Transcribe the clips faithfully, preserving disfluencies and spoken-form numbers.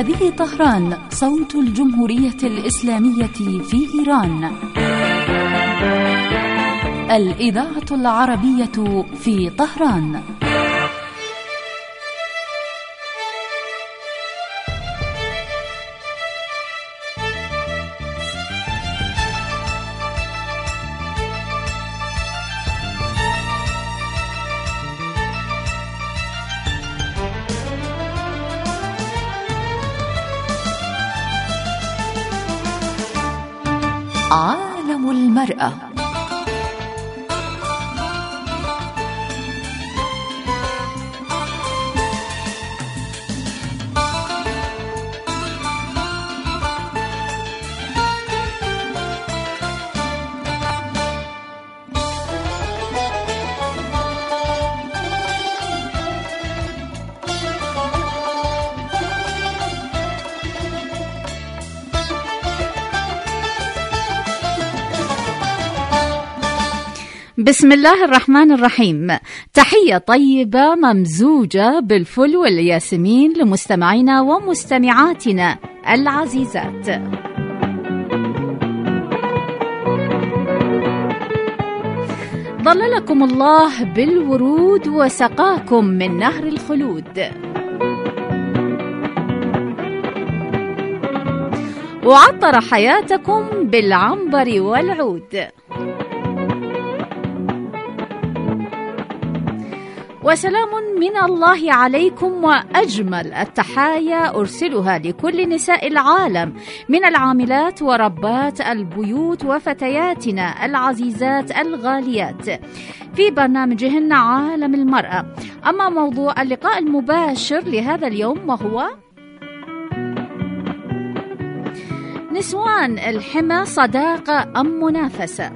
هذه طهران، صوت الجمهورية الإسلامية في إيران. الإذاعة العربية في طهران. عالم المرأة. بسم الله الرحمن الرحيم. تحية طيبة ممزوجة بالفل والياسمين لمستمعينا ومستمعاتنا العزيزات. ظللكم الله بالورود وسقاكم من نهر الخلود، وعطر حياتكم بالعنبر والعود. وسلام من الله عليكم، وأجمل التحايا أرسلها لكل نساء العالم من العاملات وربات البيوت وفتياتنا العزيزات الغاليات في برنامجهن عالم المرأة. أما موضوع اللقاء المباشر لهذا اليوم وهو نسوان الحمى، صداقة أم منافسة؟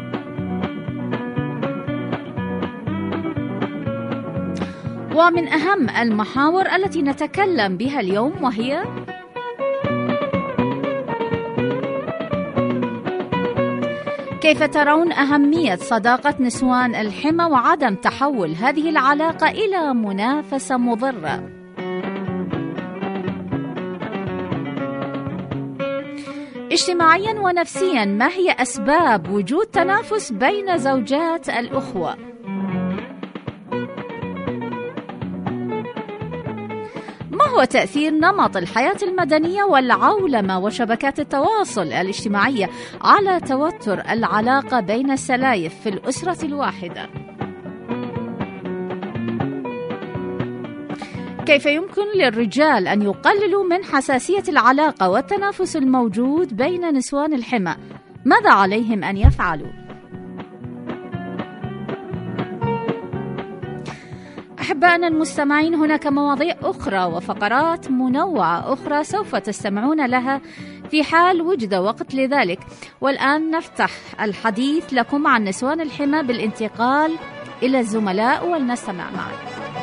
ومن أهم المحاور التي نتكلم بها اليوم وهي كيف ترون أهمية صداقة نسوان الحمى وعدم تحول هذه العلاقة إلى منافسة مضرة؟ اجتماعيا ونفسيا، ما هي أسباب وجود تنافس بين زوجات الأخوة؟ ما هو تأثير نمط الحياة المدنية والعولمة وشبكات التواصل الاجتماعية على توتر العلاقة بين السلايف في الأسرة الواحدة؟ كيف يمكن للرجال أن يقللوا من حساسية العلاقة والتنافس الموجود بين نسوان الحمى؟ ماذا عليهم أن يفعلوا؟ أحبائنا المستمعين، هناك مواضيع أخرى وفقرات منوعة أخرى سوف تستمعون لها في حال وجد وقت لذلك. والآن نفتح الحديث لكم عن نسوان الحمى بالانتقال إلى الزملاء ولنستمع معا.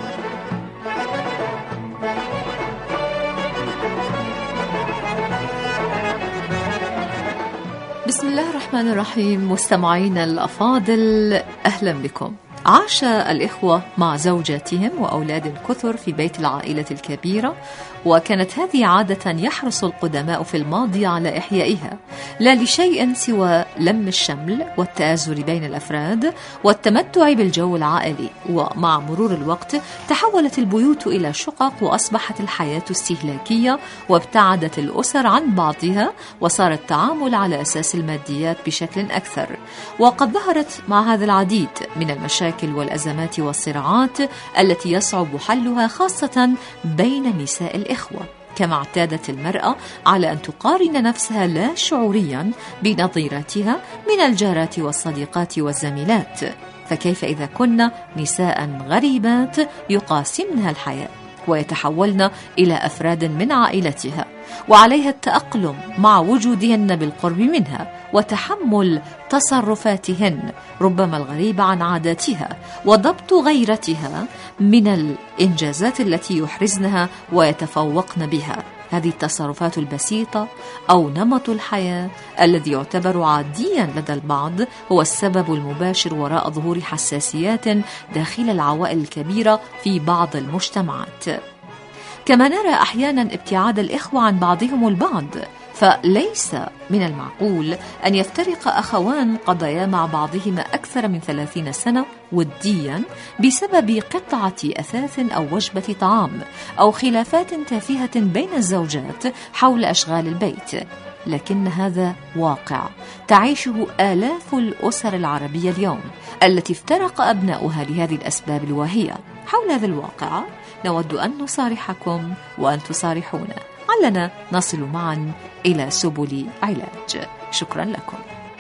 بسم الله الرحمن الرحيم. مستمعينا الأفاضل، أهلا بكم. عاش الإخوة مع زوجاتهم وأولاد كثر في بيت العائلة الكبيرة، وكانت هذه عادة يحرص القدماء في الماضي على إحيائها، لا لشيء سوى لم الشمل والتآزر بين الأفراد والتمتع بالجو العائلي. ومع مرور الوقت تحولت البيوت إلى شقق، وأصبحت الحياة استهلاكية، وابتعدت الأسر عن بعضها، وصار التعامل على أساس الماديات بشكل أكثر. وقد ظهرت مع هذا العديد من المشاكل والأزمات والصراعات التي يصعب حلها، خاصة بين نساء الإخوة. كما اعتادت المرأة على أن تقارن نفسها لا شعوريا بنظيراتها من الجارات والصديقات والزميلات، فكيف إذا كنا نساء غريبات يقاسمنها الحياة ويتحولن إلى أفراد من عائلتها، وعليها التأقلم مع وجودهن بالقرب منها وتحمل تصرفاتهن ربما الغريبة عن عاداتها، وضبط غيرتها من الإنجازات التي يحرزنها ويتفوقن بها. هذه التصرفات البسيطة أو نمط الحياة الذي يعتبر عاديا لدى البعض هو السبب المباشر وراء ظهور حساسيات داخل العوائل الكبيرة في بعض المجتمعات. كما نرى أحيانا ابتعاد الإخوة عن بعضهم البعض، فليس من المعقول أن يفترق أخوان قضيا مع بعضهما أكثر من ثلاثين سنة وديا بسبب قطعة أثاث أو وجبة طعام أو خلافات تافهة بين الزوجات حول أشغال البيت، لكن هذا واقع تعيشه آلاف الأسر العربية اليوم التي افترق أبناؤها لهذه الأسباب الواهية. حول هذا الواقع نود أن نصارحكم وأن تصارحونا، علنا نصل معا إلى سبل علاج. شكرا لكم.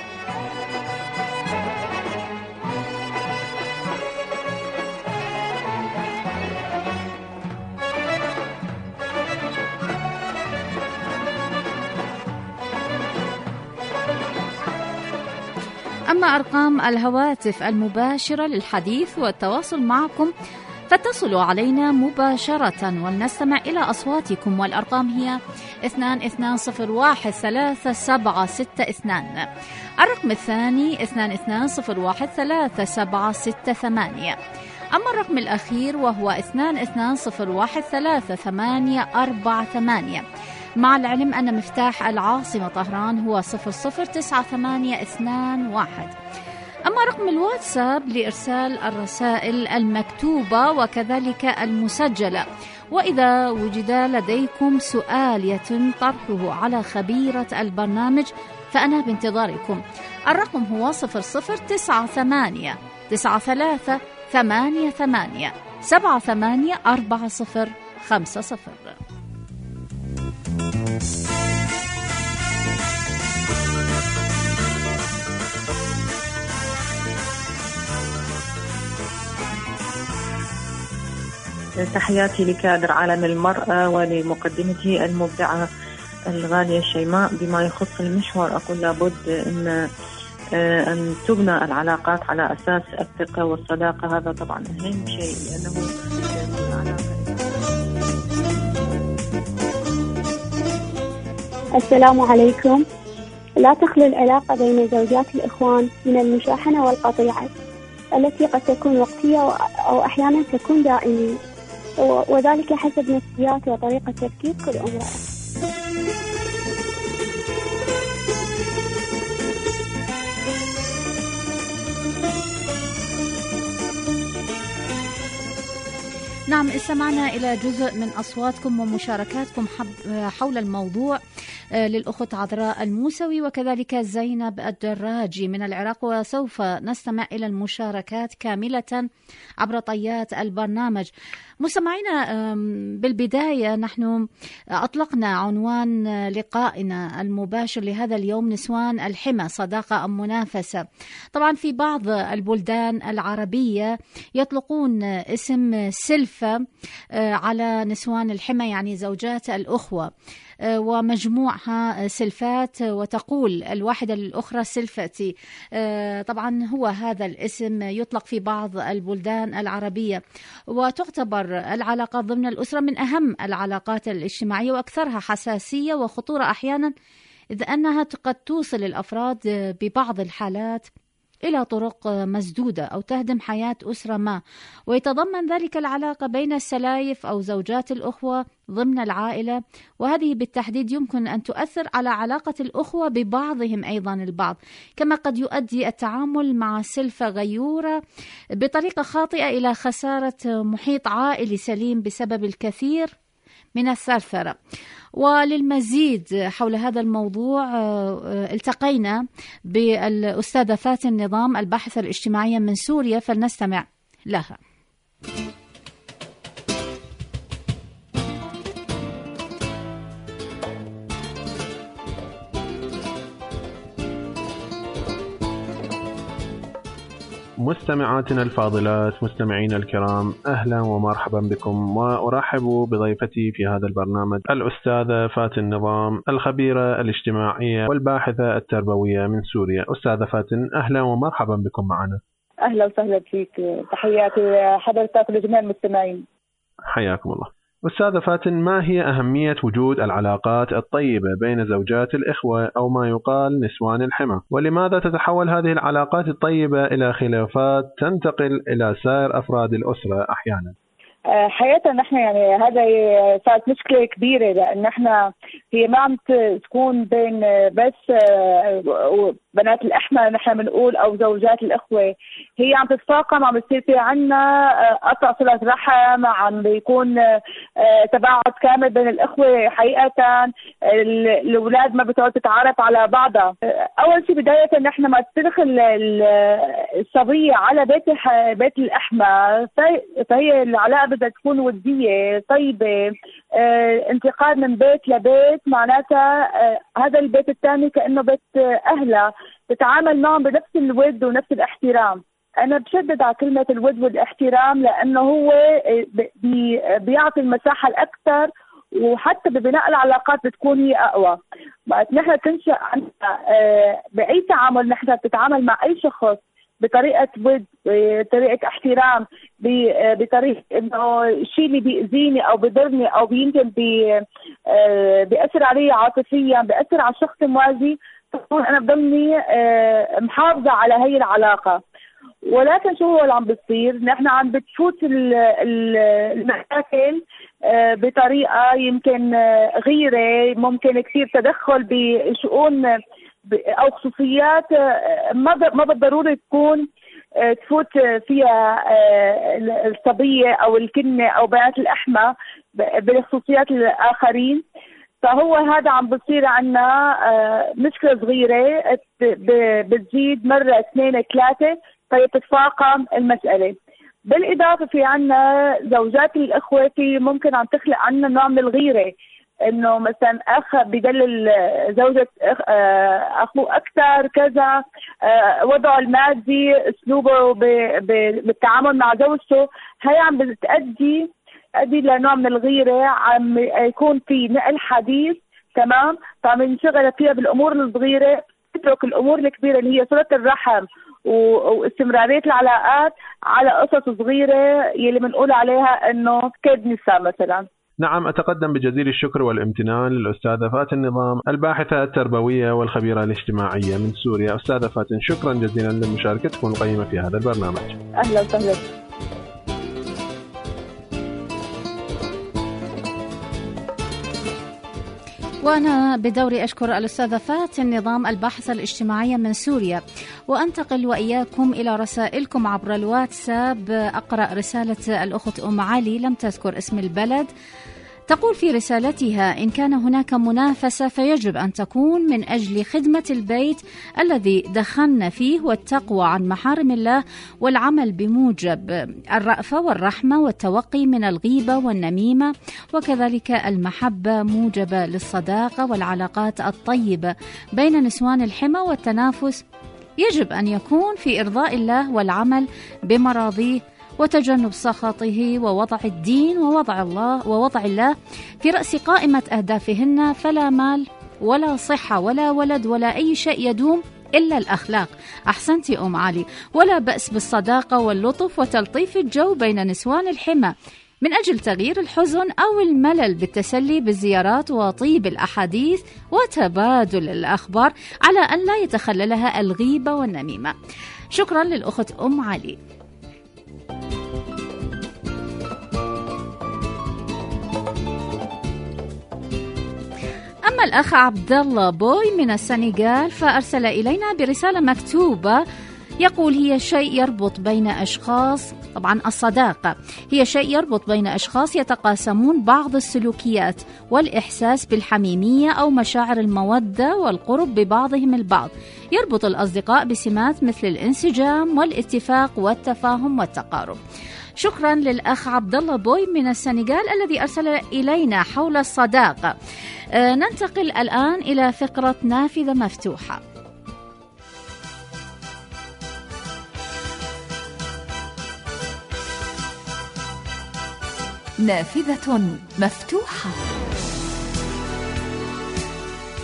أما أرقام الهواتف المباشرة للحديث والتواصل معكم فاتصلوا علينا مباشرة ولنستمع إلى أصواتكم، والأرقام هي اثنان اثنان صفر واحد ثلاثة سبعة ستة اثنان. الرقم الثاني اثنان اثنان صفر واحد ثلاثة سبعة ستة ثمانية. أما الرقم الأخير وهو اثنان اثنان صفر واحد ثلاثة ثمانية أربعة ثمانية، مع العلم أن مفتاح العاصمة طهران هو صفر صفر تسعة ثمانية اثنان واحد. أما رقم الواتساب لإرسال الرسائل المكتوبة وكذلك المسجلة، وإذا وجد لديكم سؤال يتم طرحه على خبيرة البرنامج فأنا بانتظاركم. الرقم هو صفر صفر تسعة ثمانية تسعة ثلاثة ثمانية ثمانية سبعة ثمانية أربعة صفر خمسة صفر. تحياتي لكادر عالم المرأة ولمقدمته المبدعة الغالية شيماء. بما يخص المشوار أقول لابد أن أن تبنى العلاقات على أساس الثقة والصداقة، هذا طبعا أهم شيء لأنه السلام عليكم. لا تخلو العلاقة بين زوجات الإخوان من المشاحنة والقطيعة التي قد تكون وقتية أو أحيانا تكون دائمية، وذلك حسب نفسيات وطريقة تفكير كل امرأة. نعم، استمعنا إلى جزء من أصواتكم ومشاركاتكم حول الموضوع للأخت عذراء الموسوي وكذلك زينب الدراجي من العراق، وسوف نستمع إلى المشاركات كاملة عبر طيات البرنامج. مستمعينا، بالبداية نحن أطلقنا عنوان لقائنا المباشر لهذا اليوم نسوان الحمى، صداقة أم منافسة. طبعا في بعض البلدان العربية يطلقون اسم سلفة على نسوان الحمى، يعني زوجات الأخوة، ومجموعها سلفات، وتقول الواحدة للأخرى سلفتي. طبعا هو هذا الاسم يطلق في بعض البلدان العربية، وتعتبر العلاقات ضمن الأسرة من أهم العلاقات الاجتماعية وأكثرها حساسية وخطورة أحيانا، إذ أنها قد توصل الأفراد ببعض الحالات إلى طرق مسدودة أو تهدم حياة أسرة ما، ويتضمن ذلك العلاقة بين السلايف أو زوجات الأخوة ضمن العائلة، وهذه بالتحديد يمكن أن تؤثر على علاقة الأخوة ببعضهم أيضا البعض، كما قد يؤدي التعامل مع سلفة غيورة بطريقة خاطئة إلى خسارة محيط عائلي سليم بسبب الكثير من الثرثرة. وللمزيد حول هذا الموضوع التقينا بالأستاذة فاتن نظام الباحثة الاجتماعية من سوريا، فلنستمع لها. مستمعاتنا الفاضلات، مستمعين الكرام، أهلا ومرحبا بكم، وأرحب بضيفتي في هذا البرنامج الأستاذة فاتن نظام الخبيرة الاجتماعية والباحثة التربوية من سوريا. أستاذة فاتن، أهلا ومرحبا بكم معنا. أهلا وسهلا فيك، تحياتي حضرتك لجميع المستمعين. حياكم الله. أستاذة فاتن، ما هي أهمية وجود العلاقات الطيبة بين زوجات الإخوة أو ما يقال نسوان الحمى؟ ولماذا تتحول هذه العلاقات الطيبة إلى خلافات تنتقل إلى سائر أفراد الأسرة أحيانا؟ حقيقة نحن يعني هذا صارت مشكلة كبيرة، لأن نحن هي ما عم تكون بين بس بنات الأحمر نحن بنقول أو زوجات الإخوة، هي عم تتفاقم، عم بتصير في عنا قطع صلة رحم، عم بيكون تباعد كامل بين الإخوة. حقيقة الأولاد ما بتقعد تتعرف على بعضها. أول شيء بداية نحن ما تدخل الصبية على بيت بيت الأحمر، فهي العلاقة بدها تكون ودية طيبة، آه، انتقال من بيت لبيت، معناتها آه، هذا البيت الثاني كأنه بيت آه، أهلها، تتعامل معهم بنفس الود ونفس الاحترام. أنا بشدد على كلمة الود والاحترام، لأنه هو بي بيعطي المساحة الأكثر، وحتى ببناء العلاقات بتكون هي أقوى. نحن تنشأ عنا آه، بأي تعامل، نحن بتتعامل مع أي شخص بطريقة ود، بطريقة احترام، بطريقة انه الشيء اللي بيأذيني او بضرني او يمكن بي بيأثر علي عاطفيا، بيأثر على الشخص الموازي، فكون انا بضلني محافظة على هي العلاقة. ولكن شو هو اللي عم بتصير؟ نحن عم بتفوت المشاكل بطريقة يمكن غيرة، ممكن كثير تدخل بشؤون او خصوصيات ما ما بالضروري تكون تفوت فيها الصبيه او الكنه او بنات الاحمر بخصوصيات الاخرين. فهو هذا عم بصير عنا مشكله صغيره بتزيد مره اثنين ثلاثه، فيتفاقم المساله. بالاضافه في عنا زوجات الاخوه، في ممكن عم تخلق عنا نوع من الغيره، انه مثلا اخ بدلل زوجة اخوه اكثر كذا، وضعه المادي، اسلوبه بالتعامل مع زوجته، هي عم بتؤدي تؤدي لنوع من الغيره، عم يكون في نقل حديث تمام، فعم ينشغل فيها بالامور الصغيره، تترك الامور الكبيره اللي هي صله الرحم واستمراريه العلاقات على قصص صغيره يلي بنقول عليها انه كيد نساء مثلا. نعم، أتقدم بجزيل الشكر والامتنان للأستاذة فاتن نظام، الباحثة التربوية والخبيرة الاجتماعية من سوريا. أستاذة فاتن، شكرا جزيلا لمشاركتكم القيمة في هذا البرنامج. أهلا وسهلا. وأنا بدوري أشكر الأستاذة فاتن نظام، الباحثة الاجتماعية من سوريا، وأنتقل وإياكم إلى رسائلكم عبر الواتساب. أقرأ رسالة الأخت أم علي، لم تذكر اسم البلد. تقول في رسالتها: إن كان هناك منافسة فيجب أن تكون من أجل خدمة البيت الذي دخلنا فيه، والتقوى عن محارم الله، والعمل بموجب الرأفة والرحمة، والتوقي من الغيبة والنميمة، وكذلك المحبة موجبة للصداقة والعلاقات الطيبة بين نسوان الحمى، والتنافس يجب أن يكون في إرضاء الله والعمل بمراضيه، وتجنب سخطه، ووضع الدين ووضع الله ووضع الله في رأس قائمة أهدافهن، فلا مال ولا صحة ولا ولد ولا أي شيء يدوم إلا الأخلاق. أحسنتي أم علي. ولا بأس بالصداقة واللطف وتلطيف الجو بين نسوان الحمى من أجل تغيير الحزن أو الملل، بالتسلي بالزيارات وطيب الأحاديث وتبادل الأخبار، على أن لا يتخللها الغيبة والنميمة. شكرا للأخت أم علي. أما الأخ عبد الله بوي من السنغال فأرسل إلينا برسالة مكتوبة، يقول: هي شيء يربط بين أشخاص، طبعا الصداقة هي شيء يربط بين أشخاص يتقاسمون بعض السلوكيات والإحساس بالحميمية أو مشاعر المودة والقرب ببعضهم البعض. يربط الأصدقاء بسمات مثل الانسجام والاتفاق والتفاهم والتقارب. شكرا للأخ عبد الله بوي من السنغال الذي أرسل إلينا حول الصداقة. آه ننتقل الآن إلى فقرة نافذة مفتوحة. نافذة مفتوحة.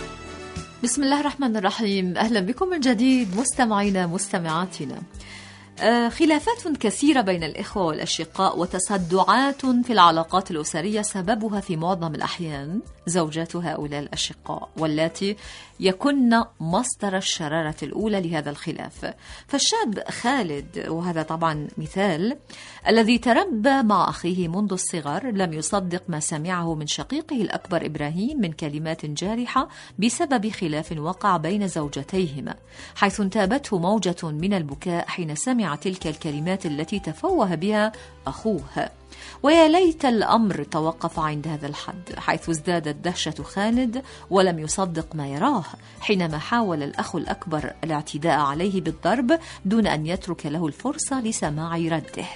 بسم الله الرحمن الرحيم. أهلا بكم من جديد مستمعينا مستمعاتنا. خلافات كثيرة بين الإخوة والأشقاء وتصدعات في العلاقات الأسرية سببها في معظم الأحيان زوجات هؤلاء الأشقاء، واللاتي يكن مصدر الشرارة الأولى لهذا الخلاف. فالشاب خالد، وهذا طبعا مثال، الذي تربى مع أخيه منذ الصغر، لم يصدق ما سمعه من شقيقه الأكبر إبراهيم من كلمات جارحة بسبب خلاف وقع بين زوجتيهما، حيث انتابته موجة من البكاء حين سمع تلك الكلمات التي تفوه بها أخوه. ويا ليت الأمر توقف عند هذا الحد، حيث ازدادت دهشة خالد ولم يصدق ما يراه حينما حاول الأخ الأكبر الاعتداء عليه بالضرب دون أن يترك له الفرصة لسماع رده.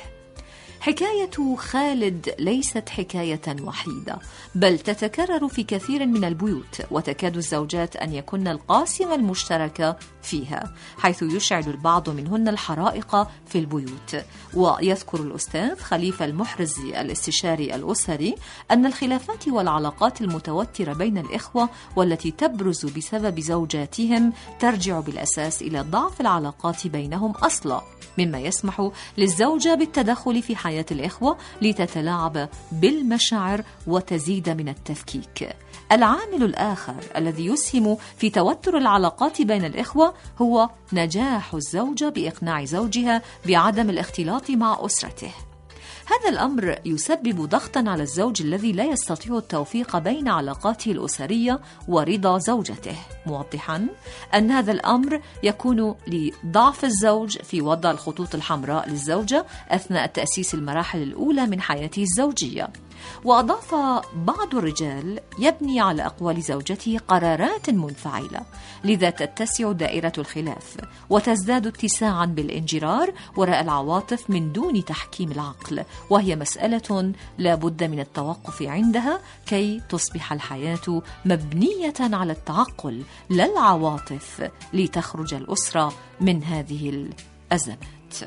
حكاية خالد ليست حكاية وحيدة، بل تتكرر في كثير من البيوت، وتكاد الزوجات أن يكن القاسم المشترك فيها، حيث يشعل البعض منهن الحرائق في البيوت. ويذكر الأستاذ خليفة المحرزي الاستشاري الأسري أن الخلافات والعلاقات المتوترة بين الإخوة والتي تبرز بسبب زوجاتهم ترجع بالأساس إلى ضعف العلاقات بينهم أصلا، مما يسمح للزوجة بالتدخل في حياة الإخوة لتتلاعب بالمشاعر وتزيد من التفكيك. العامل الآخر الذي يسهم في توتر العلاقات بين الإخوة هو نجاح الزوجة بإقناع زوجها بعدم الاختلاط مع أسرته. هذا الأمر يسبب ضغطا على الزوج الذي لا يستطيع التوفيق بين علاقاته الأسرية ورضا زوجته، موضحا أن هذا الأمر يكون لضعف الزوج في وضع الخطوط الحمراء للزوجة أثناء تأسيس المراحل الأولى من حياته الزوجية. وأضاف بعض الرجال يبني على أقوال زوجته قرارات منفعلة، لذا تتسع دائرة الخلاف وتزداد اتساعا بالانجرار وراء العواطف من دون تحكيم العقل، وهي مسألة لا بد من التوقف عندها كي تصبح الحياة مبنية على التعقل لا العواطف، لتخرج الأسرة من هذه الأزمات.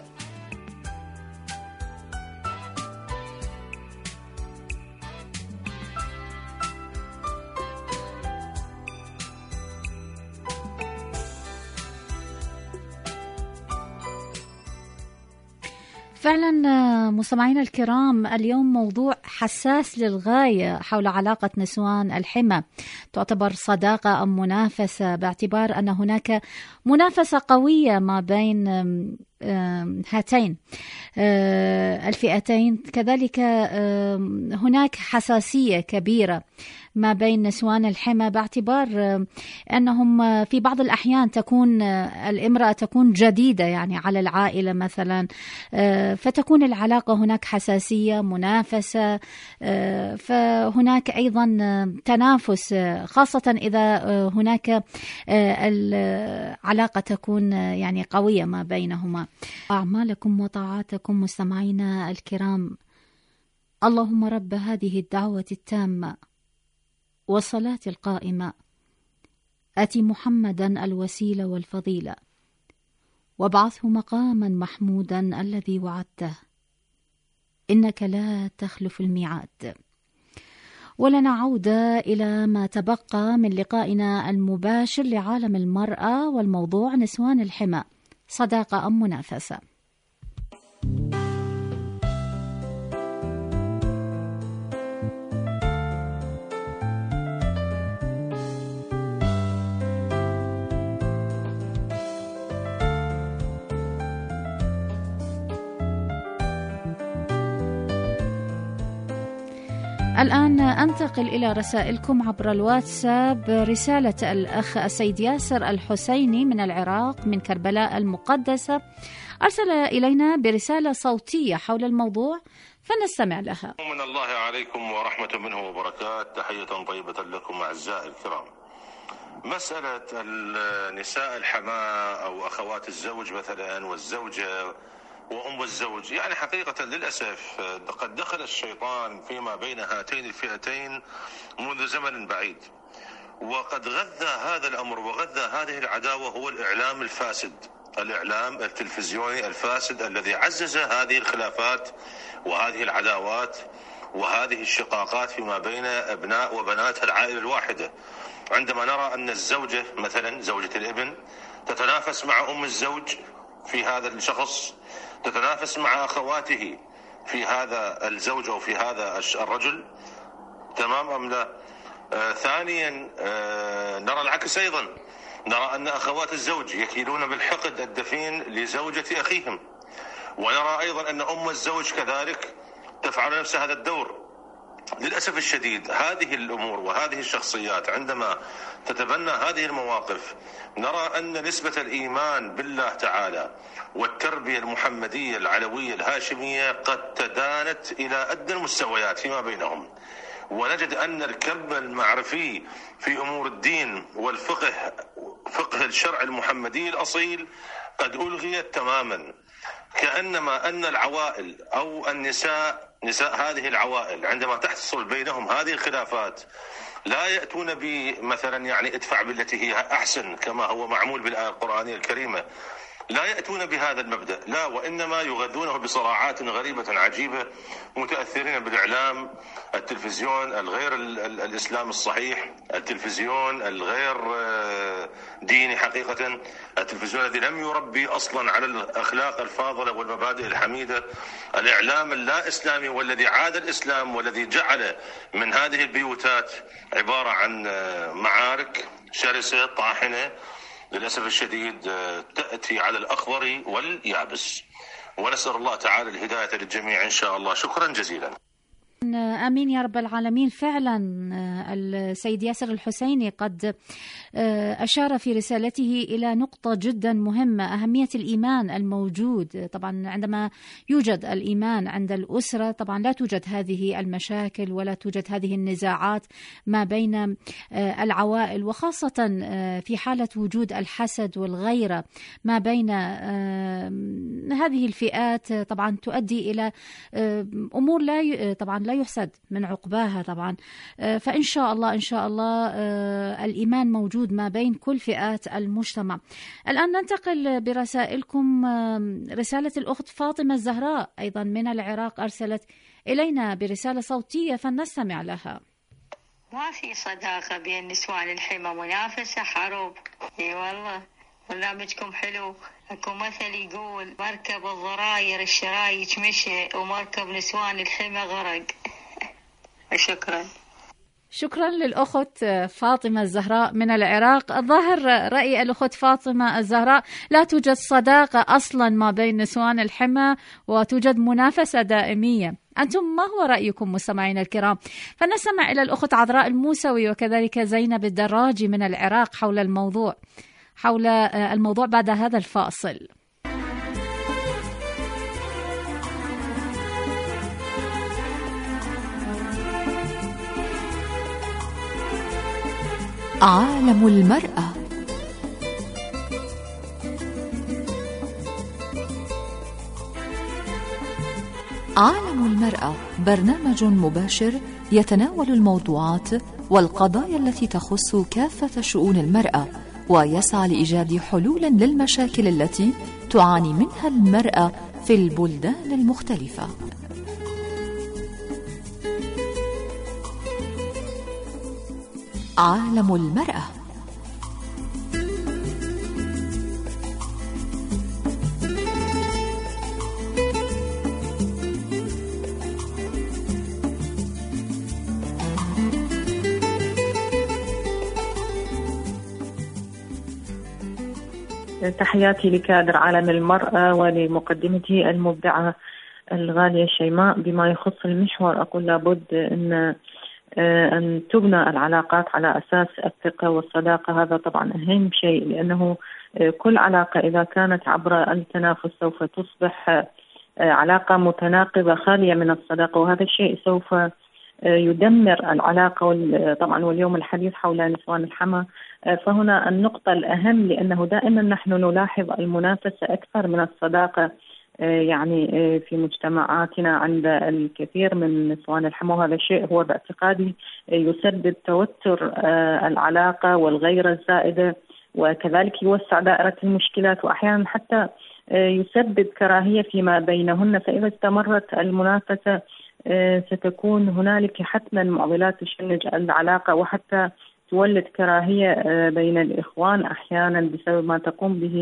فعلا مستمعينا الكرام، اليوم موضوع حساس للغاية حول علاقة نسوان الحمى. تعتبر صداقة أم منافسة، باعتبار أن هناك منافسة قوية ما بين هاتين الفئتين، كذلك هناك حساسية كبيرة ما بين نسوان الحمى، باعتبار أنهم في بعض الأحيان تكون الامرأة تكون جديدة يعني على العائلة مثلا، فتكون العلاقة هناك حساسية منافسة، فهناك أيضا تنافس، خاصة إذا هناك العلاقة تكون يعني قوية ما بينهما. أعمالكم وطاعاتكم مستمعينا الكرام، اللهم رب هذه الدعوة التامة والصلاة القائمة، آتِ محمدا الوسيلة والفضيلة وابعثه مقاما محمودا الذي وعدته، إنك لا تخلف الميعاد. ولنعود إلى ما تبقى من لقائنا المباشر لعالم المرأة، والموضوع نسوان الحمى، صداقة أم منافسة؟ الآن أنتقل إلى رسائلكم عبر الواتساب. رسالة الأخ السيد ياسر الحسيني من العراق من كربلاء المقدسة أرسل إلينا برسالة صوتية حول الموضوع، فنستمع لها. من الله عليكم ورحمة منه وبركات، تحية طيبة لكم أعزائي الكرام. مسألة النساء الحماة أو أخوات الزوج مثلا والزوجة وأم الزوج، يعني حقيقة للأسف قد دخل الشيطان فيما بين هاتين الفئتين منذ زمن بعيد، وقد غذى هذا الأمر وغذى هذه العداوة هو الإعلام الفاسد، الإعلام التلفزيوني الفاسد الذي عزز هذه الخلافات وهذه العداوات وهذه الشقاقات فيما بين أبناء وبنات العائلة الواحدة. عندما نرى أن الزوجة مثلا زوجة الابن تتنافس مع أم الزوج في هذا الشخص، تتنافس مع أخواته في هذا الزوج أو في هذا الرجل، تمام أم لا؟ آه ثانيا آه نرى العكس أيضا، نرى أن أخوات الزوج يكيلون بالحقد الدفين لزوجة أخيهم، ونرى أيضا أن أم الزوج كذلك تفعل نفس هذا الدور. للأسف الشديد هذه الأمور وهذه الشخصيات عندما تتبنى هذه المواقف نرى أن نسبة الإيمان بالله تعالى والتربية المحمدية العلوية الهاشمية قد تدانت إلى أدنى المستويات فيما بينهم، ونجد أن الكم المعرفي في أمور الدين والفقه، فقه الشرع المحمدي الأصيل، قد ألغيت تماما. كأنما أن العوائل أو النساء، نساء هذه العوائل عندما تحصل بينهم هذه الخلافات لا يأتون بمثلا يعني ادفع بالتي هي أحسن كما هو معمول بالآية القرآنية الكريمة، لا يأتون بهذا المبدأ، لا، وإنما يغذونه بصراعات غريبة عجيبة، متأثرين بالإعلام، التلفزيون الغير الإسلام الصحيح، التلفزيون الغير ديني حقيقة، التلفزيون الذي لم يربي أصلا على الأخلاق الفاضلة والمبادئ الحميدة، الإعلام اللا إسلامي والذي عاد الإسلام والذي جعل من هذه البيوتات عبارة عن معارك شرسة طاحنة للأسف الشديد تأتي على الأخضر واليابس. ونسأل الله تعالى الهداية للجميع إن شاء الله. شكرا جزيلا. آمين يا رب العالمين. فعلا السيد ياسر الحسيني قد أشار في رسالته إلى نقطة جدا مهمة، أهمية الإيمان الموجود. طبعا عندما يوجد الإيمان عند الأسرة طبعا لا توجد هذه المشاكل ولا توجد هذه النزاعات ما بين العوائل، وخاصة في حالة وجود الحسد والغيرة ما بين هذه الفئات طبعا تؤدي إلى أمور لا طبعا لا يحسد من عقباها طبعا. فإن شاء الله إن شاء الله الإيمان موجود ما بين كل فئات المجتمع. الآن ننتقل برسائلكم. رسالة الأخت فاطمة الزهراء أيضا من العراق أرسلت إلينا برسالة صوتية فلنستمع لها. ما في صداقة بين نسوان الحمى، منافسة حرب. اي والله برنامجكم حلو. اكو مثل يقول مركب الضراير الشرايج مشي ومركب نسوان الحمى غرق. شكرا. شكرا للأخت فاطمة الزهراء من العراق. الظاهر رأي الأخت فاطمة الزهراء لا توجد صداقة أصلا ما بين نسوان الحمى وتوجد منافسة دائمية. أنتم ما هو رأيكم مستمعين الكرام؟ فنستمع إلى الأخت عذراء الموسوي وكذلك زينب الدراجي من العراق حول الموضوع حول الموضوع بعد هذا الفاصل. عالم المرأة. عالم المرأة برنامج مباشر يتناول الموضوعات والقضايا التي تخص كافة شؤون المرأة، ويسعى لإيجاد حلول للمشاكل التي تعاني منها المرأة في البلدان المختلفة. عالم المرأة. تحياتي لكادر عالم المرأة ولمقدمته المبدعة الغالية شيماء. بما يخص المحور أقول لابد أن أن تبنى العلاقات على أساس الثقة والصداقة، هذا طبعا أهم شيء، لأنه كل علاقة إذا كانت عبر التنافس سوف تصبح علاقة متناقضة خالية من الصداقة، وهذا الشيء سوف يدمر العلاقة. طبعا واليوم الحديث حول نسوان الحمى، فهنا النقطة الأهم، لأنه دائما نحن نلاحظ المنافسة أكثر من الصداقة يعني في مجتمعاتنا عند الكثير من نسوان الحمى، وهذا الشيء هو باعتقادي يسبب توتر العلاقة والغيرة الزائدة، وكذلك يوسع دائرة المشكلات، وأحيانا حتى يسبب كراهية فيما بينهن. فإذا استمرت المنافسة ستكون هنالك حتما معضلات تشنج العلاقة، وحتى تولد كراهية بين الإخوان أحيانا بسبب ما تقوم به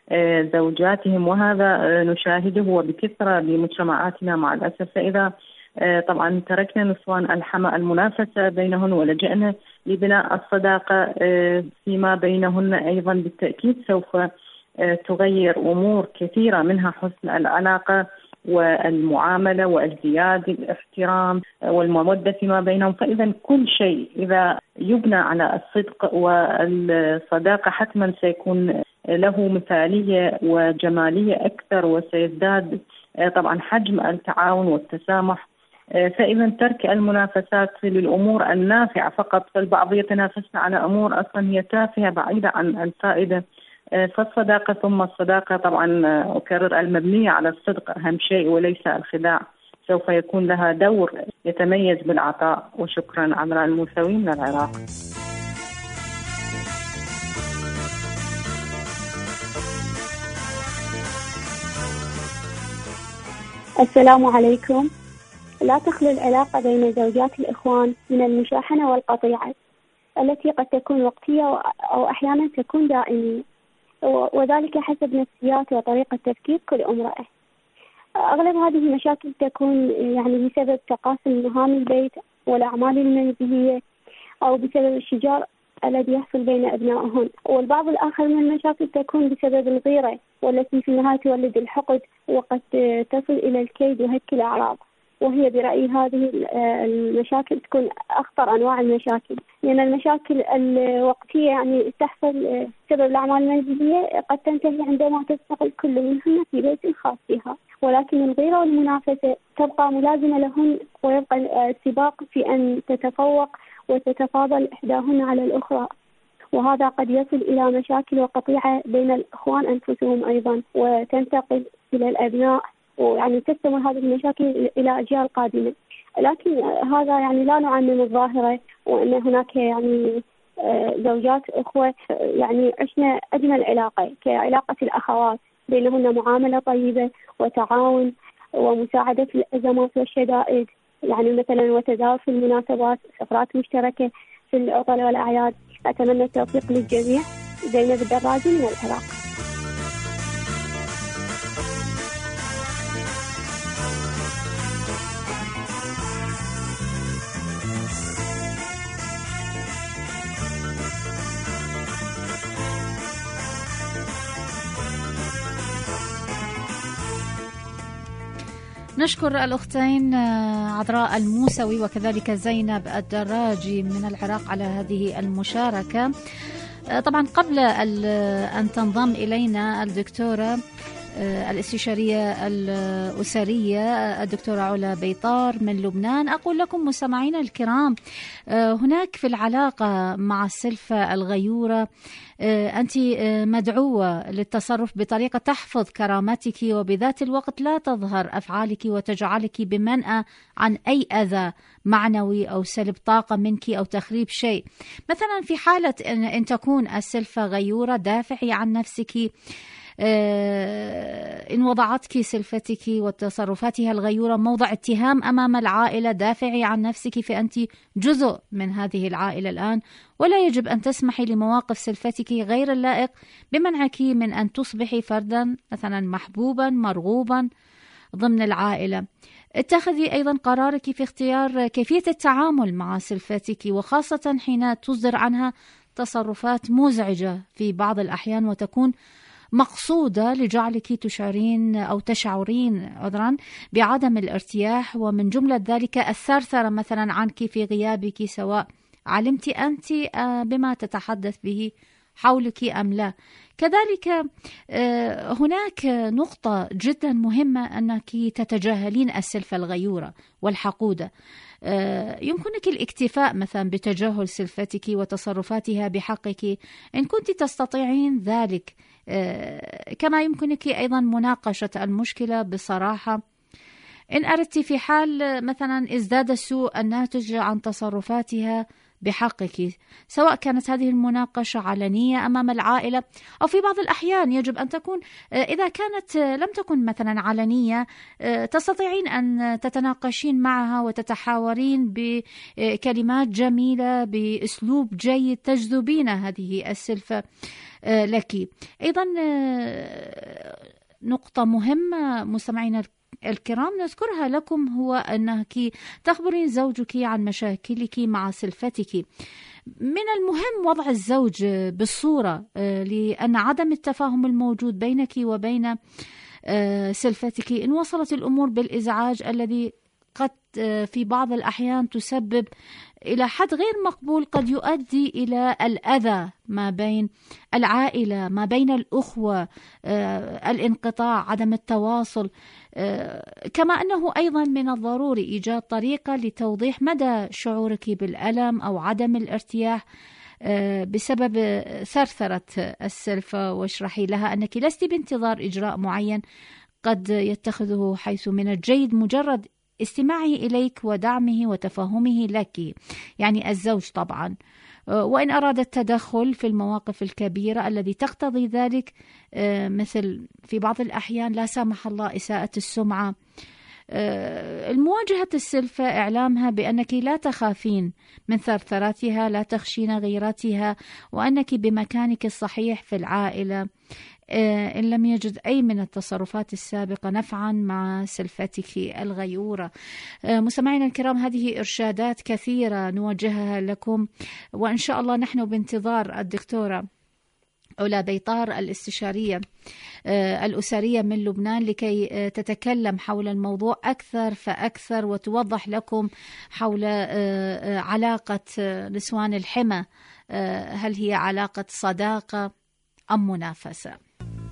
زوجاتهم، وهذا نشاهده وبكثرة بمجتمعاتنا مع الأسف. فإذا طبعا تركنا نسوان الحمى المنافسة بينهن ولجأنا لبناء الصداقة فيما بينهن، أيضا بالتأكيد سوف تغير أمور كثيرة، منها حسن العلاقة والمعاملة والازدياد الاحترام والمودة فيما بينهم. فإذا كل شيء إذا يبنى على الصدق والصداقة حتما سيكون له مثالية وجمالية أكثر، وسيزداد طبعا حجم التعاون والتسامح. فإذا ترك المنافسات للأمور النافعة فقط، فالبعض يتنافس على أمور أصلا هي تافهة بعيدة عن الفائدة. فالصداقة ثم الصداقة طبعا أكرر المبنية على الصدق أهم شيء وليس الخداع، سوف يكون لها دور يتميز بالعطاء. وشكرا. عمران الموسوي من العراق. السلام عليكم. لا تخلو العلاقة بين زوجات الإخوان من المشاحنة والقطيعة التي قد تكون وقتية أو أحيانا تكون دائمية، وذلك حسب نفسيات وطريقة تفكير كل امرأة. أغلب هذه المشاكل تكون يعني بسبب تقاسم مهام البيت والأعمال المنزلية، أو بسبب الشجار الذي يحصل بين أبنائهن. والبعض الآخر من المشاكل تكون بسبب الغيرة، والتي في النهاية تولد الحقد وقد تصل إلى الكيد وهتك الأعراض. وهي برأيي هذه المشاكل تكون أخطر أنواع المشاكل، لأن المشاكل الوقتية يعني تحصل بسبب الأعمال المنزلية قد تنتهي عندما تستقل كل منهن في بيت خاص بها، ولكن الغيرة والمنافسة تبقى ملازمة لهن، ويبقى السباق في أن تتفوق وتتفاضل إحداهن على الأخرى، وهذا قد يصل إلى مشاكل وقطيعة بين الإخوان أنفسهم أيضا، وتنتقل إلى الأبناء، ويعني تستمر هذه المشاكل إلى أجيال قادمة. لكن هذا يعني لا نعمم الظاهرة، وأن هناك يعني زوجات أخوة يعني عشنا أجمل علاقة كعلاقة الأخوات، بينهن معاملة طيبة وتعاون ومساعدة في الأزمات والشدائد، يعني مثلا وتداول في المناسبات، سفرات مشتركة في العطل والأعياد. أتمنى التوفيق للجميع. زينب الدراجي من العراق. نشكر الأختين عذراء الموسوي وكذلك زينب الدراجي من العراق على هذه المشاركة. طبعا قبل أن تنضم إلينا الدكتورة الاستشارية الأسرية الدكتورة علا بيطار من لبنان، أقول لكم مستمعينا الكرام، هناك في العلاقة مع السلفة الغيورة أنت مدعوة للتصرف بطريقة تحفظ كرامتك، وبذات الوقت لا تظهر أفعالك وتجعلك بمنأى عن أي أذى معنوي أو سلب طاقة منك أو تخريب شيء. مثلا في حالة أن تكون السلفة غيورة، دافعي عن نفسك. إن وضعتك سلفتك وتصرفاتها الغيورة موضع اتهام أمام العائلة، دافعي عن نفسك، فأنت جزء من هذه العائلة الآن، ولا يجب أن تسمحي لمواقف سلفتك غير اللائق بمنعك من أن تصبحي فردا مثلا محبوبا مرغوبا ضمن العائلة. اتخذي أيضا قرارك في اختيار كيفية التعامل مع سلفتك، وخاصة حين تصدر عنها تصرفات مزعجة في بعض الأحيان وتكون مقصودة لجعلك تشعرين أو تشعرين عذرا بعدم الارتياح، ومن جملة ذلك الثرثرة مثلا عنك في غيابك، سواء علمت أنت بما تتحدث به حولك أم لا. كذلك هناك نقطة جدا مهمة أنك تتجاهلين السلفة الغيورة والحقودة. يمكنك الاكتفاء مثلا بتجاهل سلفتك وتصرفاتها بحقك إن كنت تستطيعين ذلك، كما يمكنك أيضا مناقشة المشكلة بصراحة. إن أردت في حال مثلا ازداد السوء الناتج عن تصرفاتها بحقك، سواء كانت هذه المناقشة علنية أمام العائلة أو في بعض الأحيان يجب أن تكون، إذا كانت لم تكن مثلا علنية، تستطيعين أن تتناقشين معها وتتحاورين بكلمات جميلة بأسلوب جيد تجذبين هذه السلفة لك. أيضا نقطة مهمة مستمعينا الكرام نذكرها لكم هو أنك تخبرين زوجك عن مشاكلك مع سلفتك. من المهم وضع الزوج بالصورة، لأن عدم التفاهم الموجود بينك وبين سلفتك إن وصلت الأمور بالإزعاج الذي قد في بعض الأحيان تسبب إلى حد غير مقبول، قد يؤدي إلى الأذى ما بين العائلة، ما بين الأخوة، الانقطاع، عدم التواصل. كما أنه أيضا من الضروري إيجاد طريقة لتوضيح مدى شعورك بالألم أو عدم الارتياح بسبب ثرثرة السلفة، واشرحي لها أنك لست بانتظار إجراء معين قد يتخذه، حيث من الجيد مجرد استماعه إليك ودعمه وتفهمه لك، يعني الزوج طبعا. وإن أراد التدخل في المواقف الكبيرة الذي تقتضي ذلك، مثل في بعض الأحيان لا سامح الله إساءة السمعة، المواجهة السلفة، إعلامها بأنك لا تخافين من ثرثرتها، لا تخشين غيرتها، وأنك بمكانك الصحيح في العائلة إن لم يجد أي من التصرفات السابقة نفعا مع سلفتك الغيورة. مستمعينا الكرام، هذه إرشادات كثيرة نوجهها لكم، وإن شاء الله نحن بانتظار الدكتورة علا بيطار الاستشارية الأسرية من لبنان لكي تتكلم حول الموضوع أكثر فأكثر وتوضح لكم حول علاقة نسوان الحمى، هل هي علاقة صداقة أم منافسة؟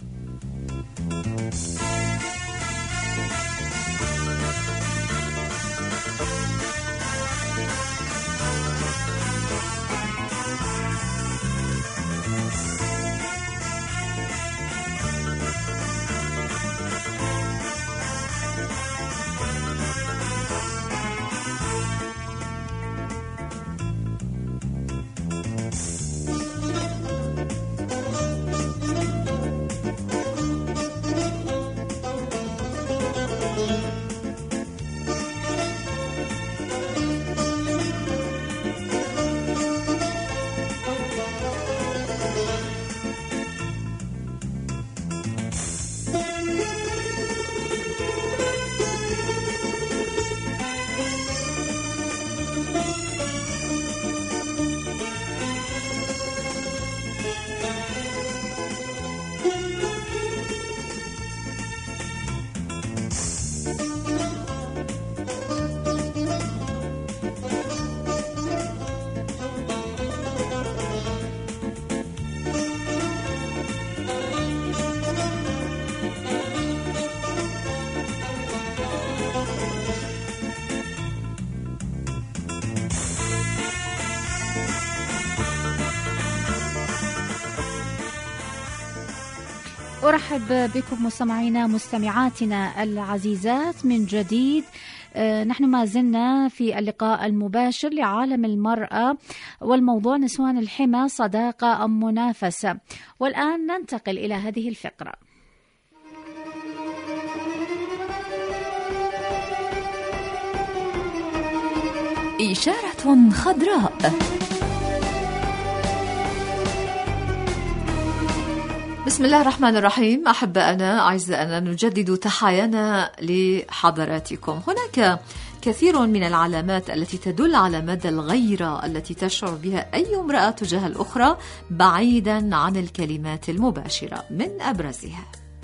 أرحب بكم مستمعينا مستمعاتنا العزيزات من جديد. نحن ما زلنا في اللقاء المباشر لعالم المرأة، والموضوع نسوان الحمى صداقة أم منافسة. والآن ننتقل إلى هذه الفقرة. إشارة خضراء. بسم الله الرحمن الرحيم. أحبائنا أعزائنا، نجدد تحايانا لحضراتكم. هناك كثير من العلامات التي تدل على مدى الغيرة التي تشعر بها أي امرأة تجاه الأخرى بعيدا عن الكلمات المباشرة. من أبرزها: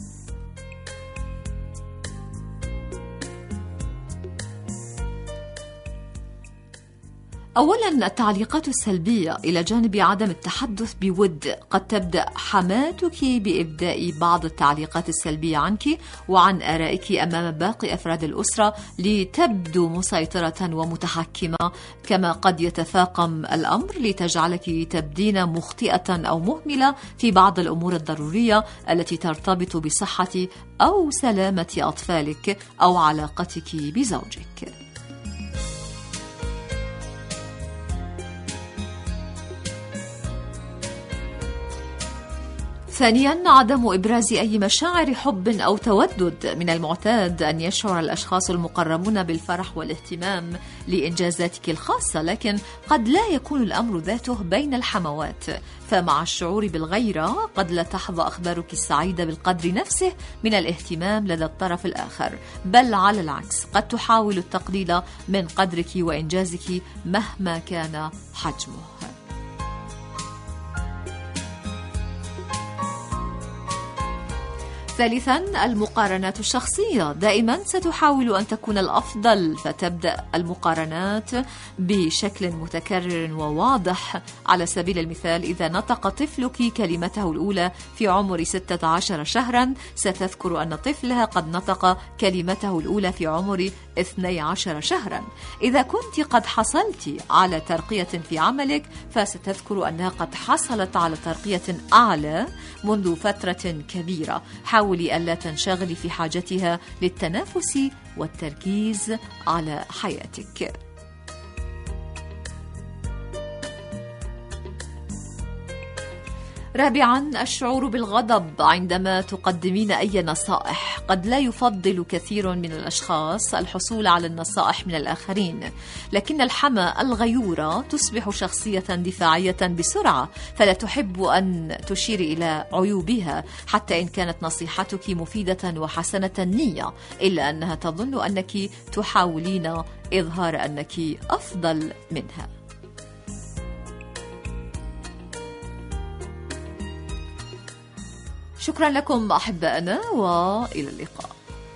أولا التعليقات السلبية إلى جانب عدم التحدث بود. قد تبدأ حماتك بإبداء بعض التعليقات السلبية عنك وعن آرائك أمام باقي أفراد الأسرة لتبدو مسيطرة ومتحكمة، كما قد يتفاقم الأمر لتجعلك تبدين مخطئة أو مهملة في بعض الأمور الضرورية التي ترتبط بصحة أو سلامة أطفالك أو علاقتك بزوجك. ثانيا، عدم إبراز أي مشاعر حب أو تودد. من المعتاد أن يشعر الأشخاص المقربون بالفرح والاهتمام لإنجازاتك الخاصة، لكن قد لا يكون الأمر ذاته بين الحموات، فمع الشعور بالغيرة قد لا تحظى أخبارك السعيدة بالقدر نفسه من الاهتمام لدى الطرف الآخر، بل على العكس قد تحاول التقليل من قدرك وإنجازك مهما كان حجمه. ثالثا، المقارنات الشخصية. دائما ستحاول أن تكون الأفضل، فتبدأ المقارنات بشكل متكرر وواضح. على سبيل المثال، إذا نطق طفلك كلمته الأولى في عمر ستة عشر شهرا، ستذكر أن طفلها قد نطق كلمته الأولى في عمر اثني عشر شهرا. إذا كنت قد حصلت على ترقية في عملك، فستذكر أنها قد حصلت على ترقية أعلى منذ فترة كبيرة. حاولي ألا تنشغلي في حاجتها للتنافس والتركيز على حياتك. رابعا، الشعور بالغضب عندما تقدمين أي نصائح. قد لا يفضل كثير من الأشخاص الحصول على النصائح من الآخرين، لكن الحمى الغيورة تصبح شخصية دفاعية بسرعة، فلا تحب أن تشير إلى عيوبها حتى إن كانت نصيحتك مفيدة وحسنة النية، إلا أنها تظن أنك تحاولين إظهار أنك أفضل منها. شكرا لكم أحبائنا، وإلى اللقاء.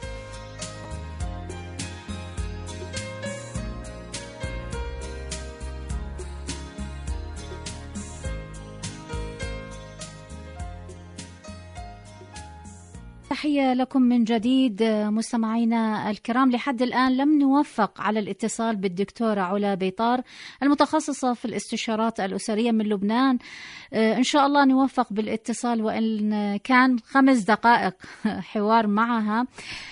تحية لكم من جديد مستمعينا الكرام. لحد الآن لم نوفق على الاتصال بالدكتورة علا بيطار المتخصصة في الاستشارات الأسرية من لبنان. إن شاء الله نوفق بالاتصال، وإن كان خمس دقائق حوار معها.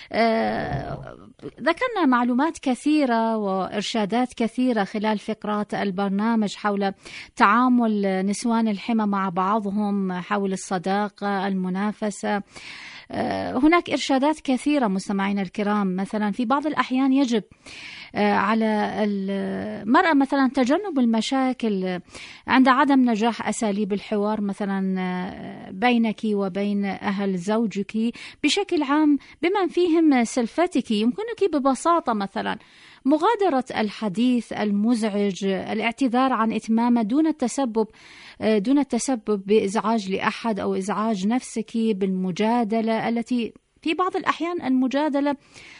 ذكرنا معلومات كثيرة وإرشادات كثيرة خلال فقرات البرنامج حول تعامل نسوان الحمى مع بعضهم، حول الصداقة، المنافسة. هناك إرشادات كثيرة مستمعينا الكرام. مثلا في بعض الأحيان يجب على المرأة مثلا تجنب المشاكل عند عدم نجاح أساليب الحوار مثلا بينك وبين أهل زوجك بشكل عام، بمن فيهم سلفتك. يمكنك ببساطة مثلا مغادرة الحديث المزعج، الاعتذار عن إتمامه دون التسبب دون التسبب بإزعاج لأحد أو إزعاج نفسك بالمجادلة، التي في بعض الأحيان المجادلة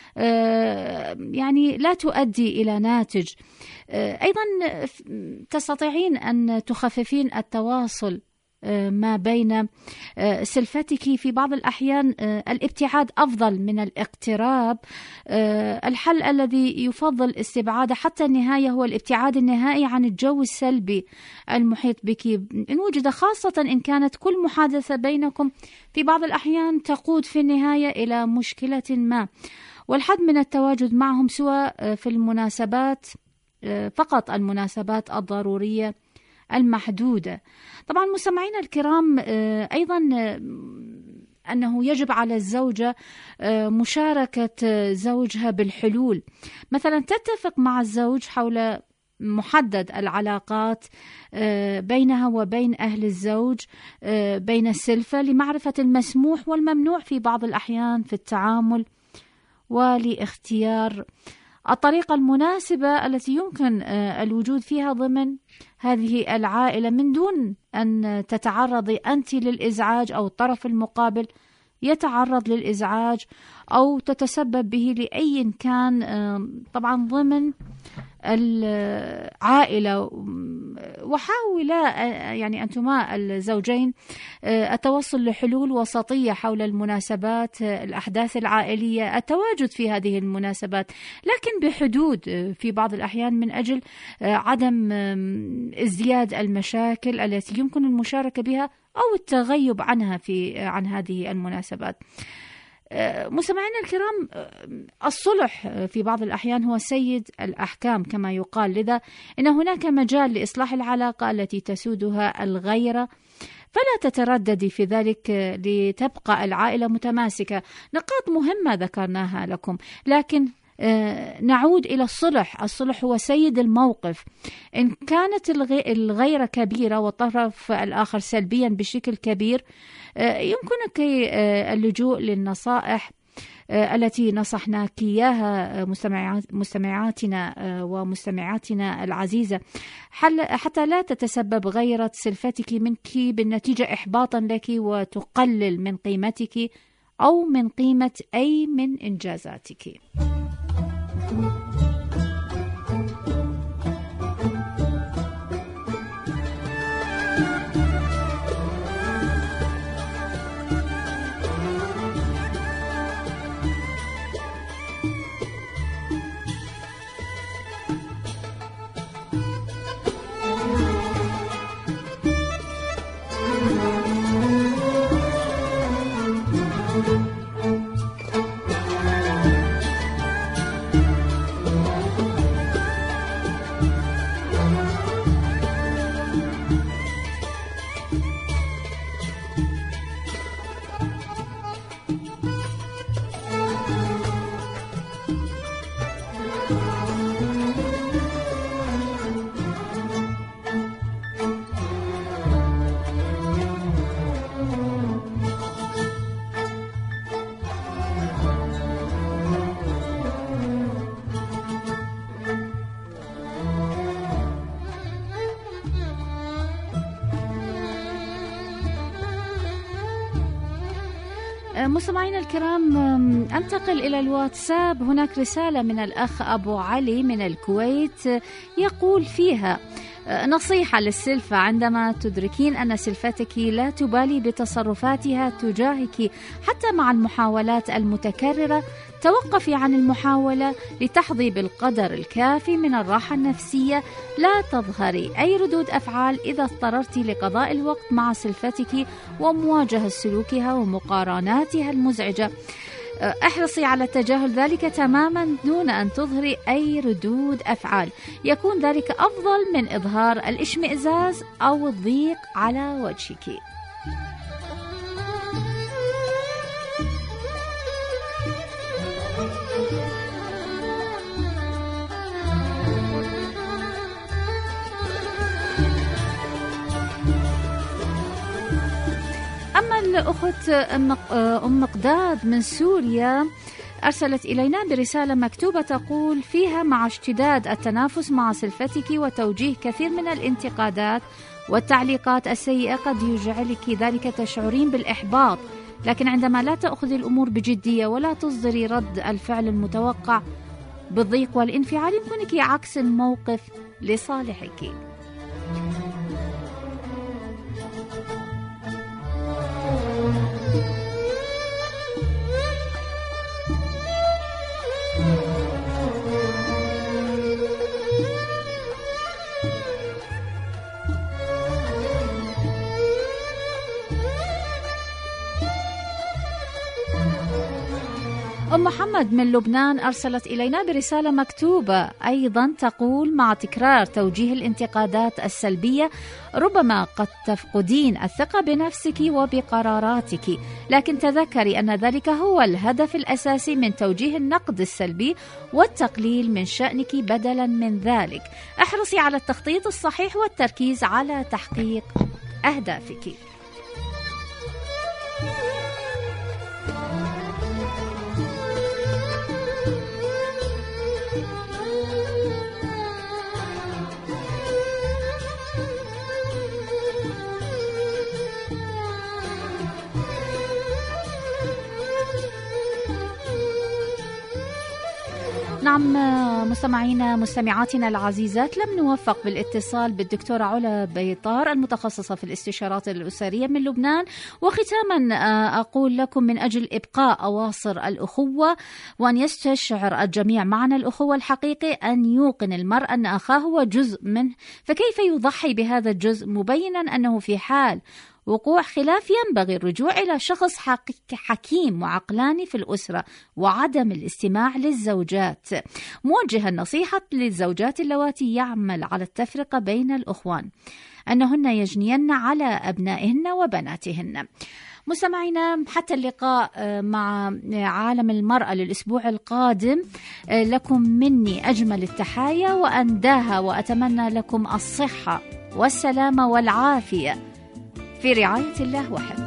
يعني لا تؤدي إلى ناتج. أيضا تستطيعين أن تخففين التواصل ما بين سلفتك. في بعض الأحيان الابتعاد أفضل من الاقتراب. الحل الذي يفضل استبعاده حتى النهاية هو الابتعاد النهائي عن الجو السلبي المحيط بك إن وجد، خاصة إن كانت كل محادثة بينكم في بعض الأحيان تقود في النهاية إلى مشكلة ما. والحد من التواجد معهم سواء في المناسبات، فقط المناسبات الضرورية المحدودة. طبعا مستمعينا الكرام، أيضا أنه يجب على الزوجة مشاركة زوجها بالحلول. مثلا تتفق مع الزوج حول محدد العلاقات بينها وبين أهل الزوج، بين السلفة، لمعرفة المسموح والممنوع في بعض الأحيان في التعامل، ولاختيار الطريقة المناسبة التي يمكن الوجود فيها ضمن هذه العائلة من دون أن تتعرضي أنت للإزعاج أو الطرف المقابل يتعرض للإزعاج أو تتسبب به لأي كان، طبعا ضمن العائلة. وحاولا يعني أنتما الزوجين التوصل لحلول وسطية حول المناسبات، الأحداث العائلية، التواجد في هذه المناسبات، لكن بحدود في بعض الأحيان من أجل عدم ازدياد المشاكل التي يمكن المشاركة بها أو التغيب عنها في عن هذه المناسبات. مستمعينا الكرام، الصلح في بعض الأحيان هو سيد الأحكام كما يقال، لذا إن هناك مجال لإصلاح العلاقة التي تسودها الغيرة. فلا تترددي في ذلك لتبقى العائلة متماسكة. نقاط مهمة ذكرناها لكم، لكن نعود إلى الصلح. الصلح هو سيد الموقف. إن كانت الغيرة كبيرة والطرف الآخر سلبيا بشكل كبير، يمكنك اللجوء للنصائح التي نصحناك إياها مستمعاتنا ومستمعاتنا العزيزة، حتى لا تتسبب غيرة سلفتك منك بالنتيجة إحباطا لك وتقلل من قيمتك أو من قيمة أي من إنجازاتك. مستمعينا الكرام، أنتقل إلى الواتساب. هناك رسالة من الأخ أبو علي من الكويت يقول فيها: نصيحة للسلفة، عندما تدركين أن سلفتك لا تبالي بتصرفاتها تجاهك حتى مع المحاولات المتكررة، توقفي عن المحاولة لتحظي بالقدر الكافي من الراحة النفسية. لا تظهري أي ردود أفعال إذا اضطررت لقضاء الوقت مع سلفتك ومواجهة سلوكها ومقارناتها المزعجة. احرصي على تجاهل ذلك تماما دون أن تظهري أي ردود أفعال. يكون ذلك أفضل من إظهار الاشمئزاز أو الضيق على وجهك. أما الأخت أم مقداد من سوريا أرسلت إلينا برسالة مكتوبة تقول فيها: مع اشتداد التنافس مع سلفتك وتوجيه كثير من الانتقادات والتعليقات السيئة قد يجعلك ذلك تشعرين بالإحباط، لكن عندما لا تأخذي الأمور بجدية ولا تصدري رد الفعل المتوقع بالضيق والانفعال، يمكنك عكس الموقف لصالحك. أم محمد من لبنان أرسلت إلينا برسالة مكتوبة أيضا تقول: مع تكرار توجيه الانتقادات السلبية ربما قد تفقدين الثقة بنفسك وبقراراتك، لكن تذكري أن ذلك هو الهدف الأساسي من توجيه النقد السلبي والتقليل من شأنك بدلا من ذلك. احرصي على التخطيط الصحيح والتركيز على تحقيق أهدافك. نعم مستمعينا مستمعاتنا العزيزات، لم نوفق بالاتصال بالدكتورة علا بيطار المتخصصة في الاستشارات الأسرية من لبنان. وختاما أقول لكم من أجل إبقاء أواصر الأخوة وأن يستشعر الجميع معنى الأخوة الحقيقي، أن يوقن المرء أن أخاه هو جزء منه، فكيف يضحي بهذا الجزء مبينا أنه في حال وقوع خلاف ينبغي الرجوع إلى شخص حكيم وعقلاني في الأسرة وعدم الاستماع للزوجات. موجهة النصيحة للزوجات اللواتي يعمل على التفرقة بين الأخوان أنهن يجنين على أبنائهن وبناتهن. مستمعينا، حتى اللقاء مع عالم المرأة للأسبوع القادم، لكم مني أجمل التحايا وأنداها، وأتمنى لكم الصحة والسلامة والعافية في رعاية الله وحفظه.